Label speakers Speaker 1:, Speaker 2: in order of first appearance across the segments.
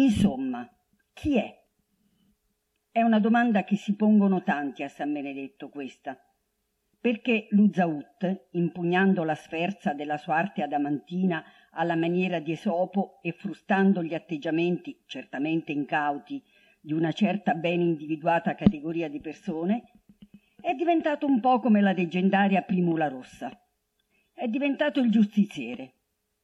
Speaker 1: Insomma, chi è? È una domanda che si pongono tanti a San Benedetto, questa. Perché Luzaut, impugnando la sferza della sua arte adamantina alla maniera di Esopo e frustando gli atteggiamenti, certamente incauti, di una certa ben individuata categoria di persone, è diventato un po' come la leggendaria Primula Rossa. È diventato il giustiziere.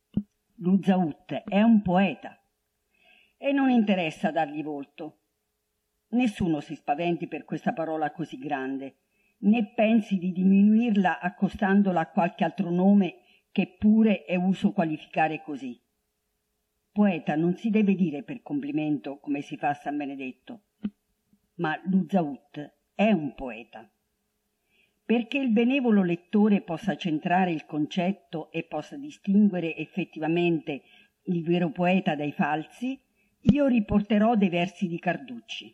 Speaker 1: Luzaut è un poeta e non interessa dargli volto. Nessuno si spaventi per questa parola così grande, né pensi di diminuirla accostandola a qualche altro nome che pure è uso qualificare così. Poeta non si deve dire per complimento come si fa a San Benedetto, ma Luzaut è un poeta. Perché il benevolo lettore possa centrare il concetto e possa distinguere effettivamente il vero poeta dai falsi, io riporterò dei versi di Carducci.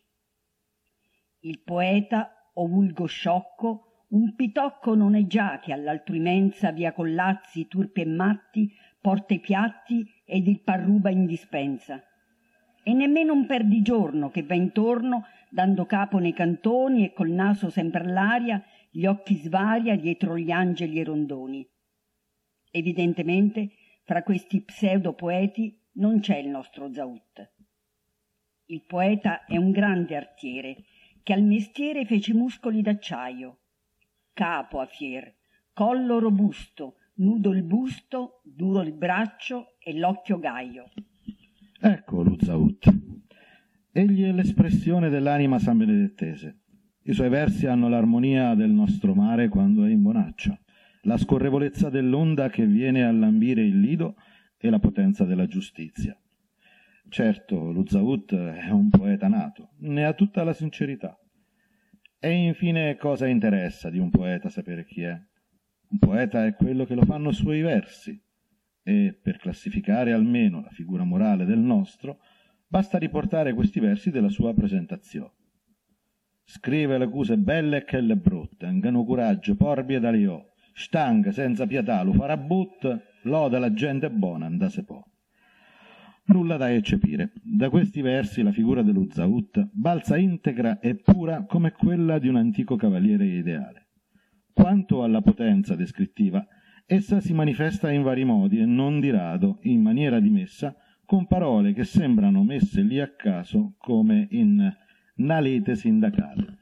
Speaker 1: Il poeta, o vulgo sciocco, un pitocco non è già che all'altrui mensa via Collazzi, turpi e matti, porta i piatti ed il parruba in dispensa. E nemmeno un perdigiorno che va intorno, dando capo nei cantoni e col naso sempre all'aria, gli occhi svaria dietro gli angeli e rondoni. Evidentemente, fra questi pseudopoeti non c'è il nostro Zaut. Il poeta è un grande artiere, che al mestiere fece muscoli d'acciaio, capo a fier, collo robusto, nudo il busto, duro il braccio e l'occhio gaio.
Speaker 2: Ecco Luzaut. Egli è l'espressione dell'anima sanbenedettese. I suoi versi hanno l'armonia del nostro mare quando è in bonaccia, la scorrevolezza dell'onda che viene a lambire il lido e la potenza della giustizia. Certo, Luzaut è un poeta nato, ne ha tutta la sincerità. E infine cosa interessa di un poeta sapere chi è? Un poeta è quello che lo fanno suoi versi, e per classificare almeno la figura morale del nostro, basta riportare questi versi della sua presentazione. Scrive le cose belle e quelle brutte, angano coraggio, porbi ed aliò, stanca, senza pietà, lo farà but, loda la gente buona, andase po'. Nulla da eccepire. Da questi versi la figura dello Zaut balza integra e pura come quella di un antico cavaliere ideale. Quanto alla potenza descrittiva, essa si manifesta in vari modi e non di rado, in maniera dimessa, con parole che sembrano messe lì a caso come in nalete sindacale.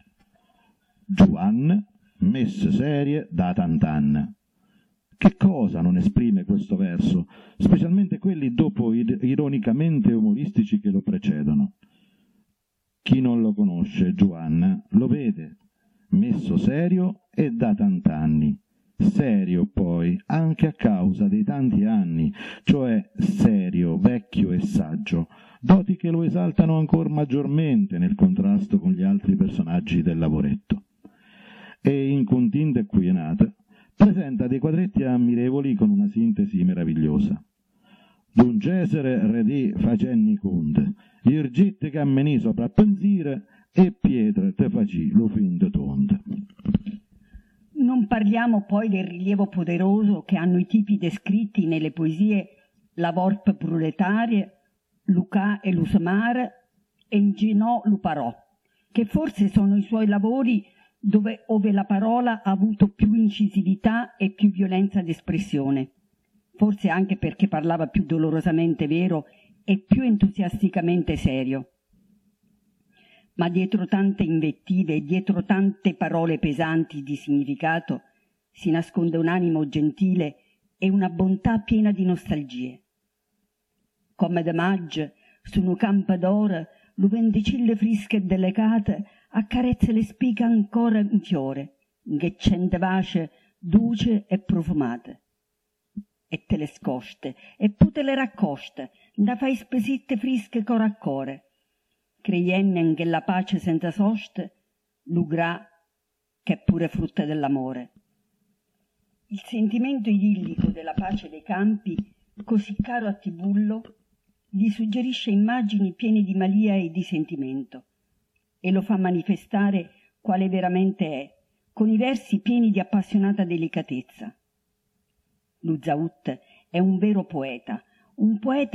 Speaker 2: Giuan, messe serie da tant'anni. Che cosa non esprime questo verso, specialmente quelli dopo ironicamente umoristici che lo precedono? Chi non lo conosce, Giuan, lo vede, messo serio e da tant'anni. Serio poi anche a causa dei tanti anni, cioè serio, vecchio e saggio, doti che lo esaltano ancor maggiormente nel contrasto con gli altri personaggi del lavoretto. E in Continda e Quienata presenta dei quadretti ammirevoli con una sintesi meravigliosa. D'un Cesare redì facenni conte, irgitte cammeni sopra pensire e pietre te faci lo fin de tonde.
Speaker 1: Non parliamo poi del rilievo poderoso che hanno i tipi descritti nelle poesie La Vorp proletarie, Lucà e Lusamar e Ingenò Luparò, che forse sono i suoi lavori ove la parola ha avuto più incisività e più violenza d'espressione, forse anche perché parlava più dolorosamente vero e più entusiasticamente serio. Ma dietro tante invettive e dietro tante parole pesanti di significato si nasconde un animo gentile e una bontà piena di nostalgie. Come de maggio, su un campo d'oro, lu vendicille frische e delicate accarezza le spighe ancora in fiore, che cente vace, duce e profumate. E te le scoste, e pu te le raccoste, da fai spesitte frische core a core, creienne che la pace senza soste, l'ugrà che è pure frutta dell'amore. Il sentimento idillico della pace dei campi, così caro a Tibullo, gli suggerisce immagini piene di malia e di sentimento e lo fa manifestare quale veramente è, con i versi pieni di appassionata delicatezza. Luzaut è un vero poeta, un poeta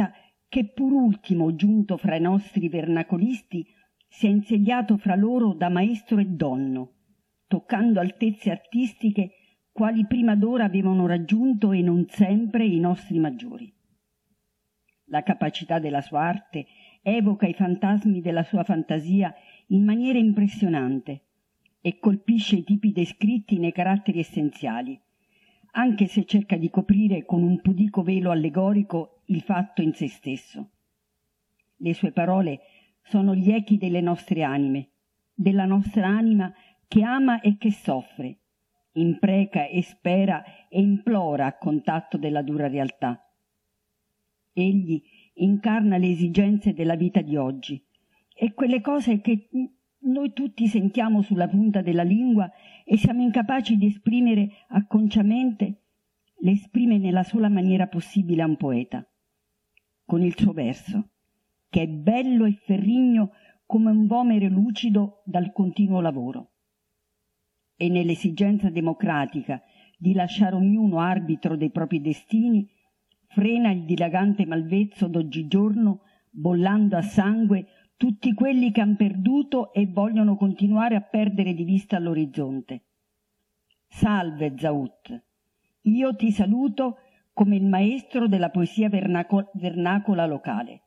Speaker 1: che pur ultimo giunto fra i nostri vernacolisti si è insediato fra loro da maestro e donno, toccando altezze artistiche quali prima d'ora avevano raggiunto e non sempre i nostri maggiori. La capacità della sua arte evoca i fantasmi della sua fantasia in maniera impressionante e colpisce i tipi descritti nei caratteri essenziali, anche se cerca di coprire con un pudico velo allegorico il fatto in se stesso. Le sue parole sono gli echi delle nostre anime, della nostra anima che ama e che soffre, impreca e spera e implora a contatto della dura realtà. Egli incarna le esigenze della vita di oggi e quelle cose che noi tutti sentiamo sulla punta della lingua e siamo incapaci di esprimere acconciamente, le esprime nella sola maniera possibile a un poeta, con il suo verso, che è bello e ferrigno come un vomere lucido dal continuo lavoro. E nell'esigenza democratica di lasciare ognuno arbitro dei propri destini, frena il dilagante malvezzo d'oggigiorno, bollando a sangue tutti quelli che han perduto e vogliono continuare a perdere di vista l'orizzonte. Salve, Zaut! Io ti saluto come il maestro della poesia vernacola locale.